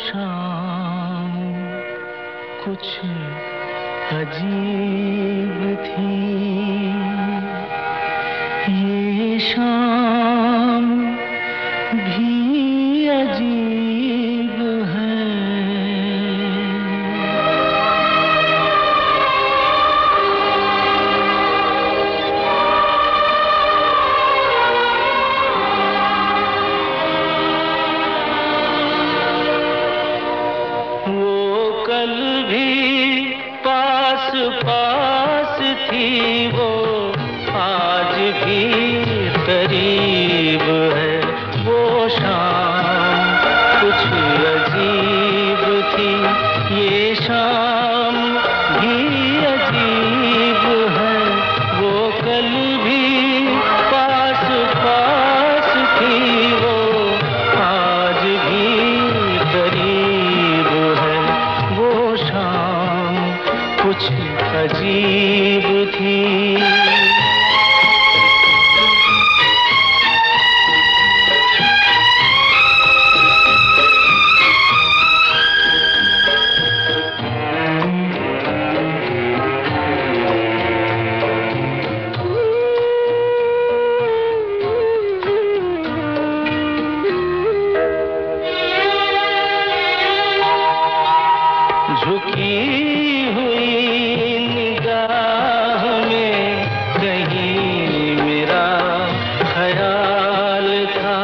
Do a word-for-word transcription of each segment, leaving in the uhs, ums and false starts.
शाम कुछ अजीब थी, ये शाम भी अजीब है। वो कल भी पास पास थी, वो आज भी करीब है। वो शाम कुछ अजीब थी, ये शाम भी अजीब है। वो कल भी पास पास थी, वो आज भी करीब है। वो शाम कुछ अजीब थी। झुकी हुई निगाह में कहीं मेरा ख्याल था।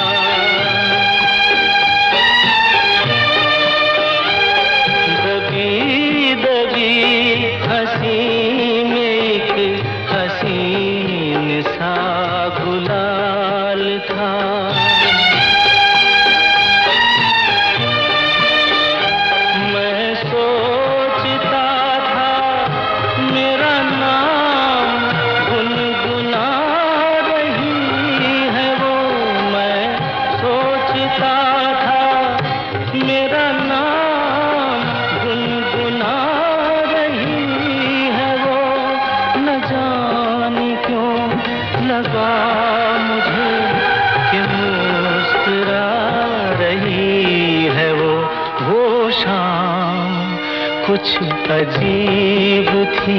दबी दबी हंसी में एक हसीन सा गुलाल था। मेरा नाम गुनगुना रही है वो, न जाने क्यों लगा मुझे कि मुस्कुरा रही है वो। वो शाम कुछ अजीब थी।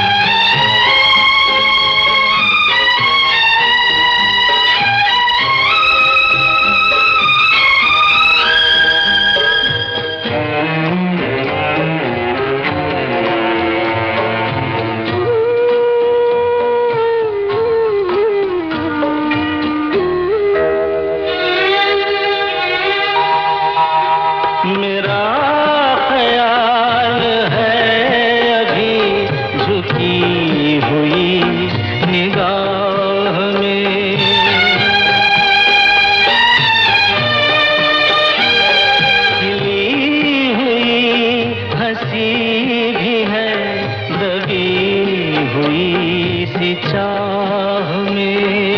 मेरा ख्याल है अभी झुकी हुई निगाह में, खिली हुई हंसी भी है दबी हुई सी चाह में।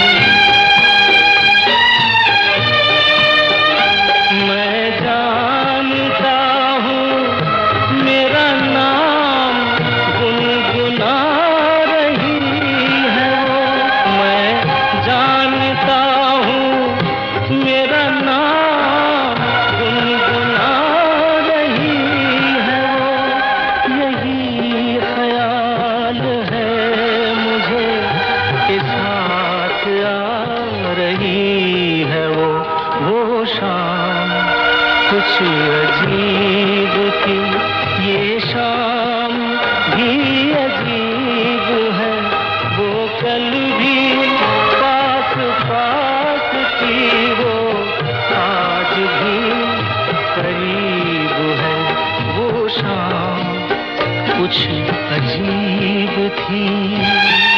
मेरा नाम गुनगुना रही है वो, यही ख्याल है मुझे कि साथ आ रही है वो। वो शाम कुछ अजीब थी, ये शाम भी अजीब है। वो कल भी पास पास थी, वो आज भी करीब है। वो शाम कुछ अजीब थी।